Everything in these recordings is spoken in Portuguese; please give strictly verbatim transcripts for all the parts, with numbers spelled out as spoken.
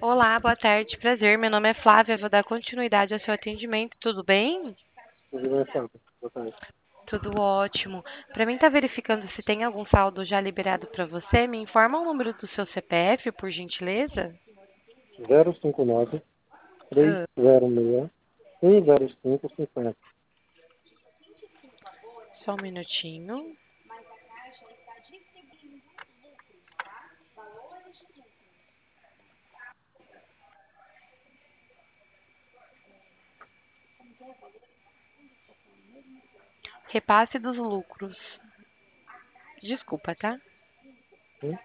Olá, boa tarde, prazer. Meu nome é Flávia, vou dar continuidade ao seu atendimento. Tudo bem? Tudo bem, Fábio? Boa tarde. Tudo ótimo. Para mim estar verificando se tem algum saldo já liberado para você, me informa o número do seu C P F, por gentileza? zero cinco nove, três Ah, zero seis, um zero cinco cinco zero. só um minutinho. Repasse dos lucros. Desculpa, tá? Hum?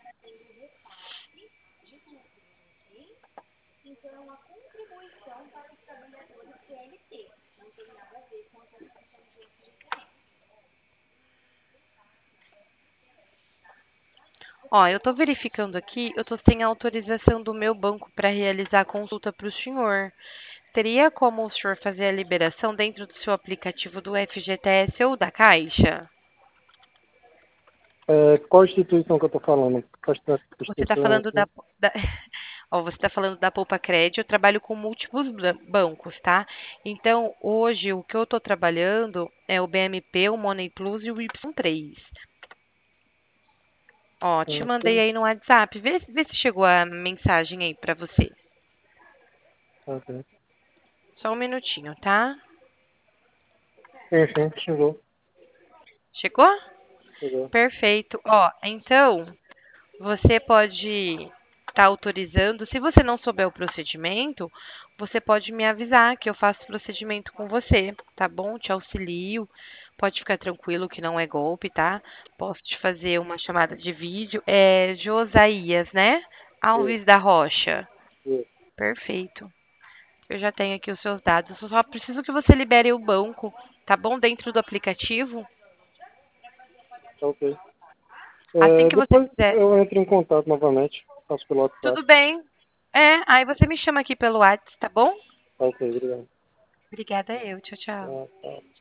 Ó, eu tô verificando aqui, eu tô sem autorização do meu banco para realizar a consulta para o senhor. Teria como o senhor fazer a liberação dentro do seu aplicativo do F G T S ou da Caixa? É, qual instituição que eu estou falando? Qual Você está instituição falando da, aqui? da- ó, você está falando da Poupa Crédito, eu trabalho com múltiplos bra- bancos, tá? Então, hoje, o que eu estou trabalhando é o B M P, o Money Plus e o Y três. Ó, te Ah, mandei sim. aí no WhatsApp. Vê, vê se chegou a mensagem aí para você. Ok. Só um minutinho, tá? Sim, sim, chegou. Chegou? Chegou. Perfeito. Ó, então, você pode estar autorizando. Se você não souber o procedimento, você pode me avisar que eu faço o procedimento com você, tá bom? Te auxilio. Pode ficar tranquilo que não é golpe, tá? Posso te fazer uma chamada de vídeo. É Josias, né? Isso, Alves da Rocha. isso. Perfeito. Eu já tenho aqui os seus dados. Eu só preciso que você libere o banco, tá bom? Dentro do aplicativo. Tá ok. Assim É, que você depois fizer. eu entro em contato novamente. Faço pelo WhatsApp. Tudo bem. É, aí você me chama aqui pelo WhatsApp, tá bom? Tá ok, obrigado. Obrigada eu. Tchau, tchau. Ah, tá.